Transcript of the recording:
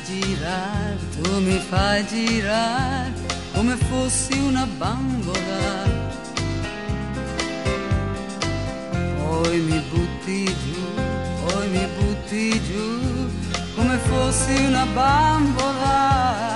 girar, tu mi fai girar come fossi una bambola. Poi mi butti giù, poi mi butti giù come fossi una bambola.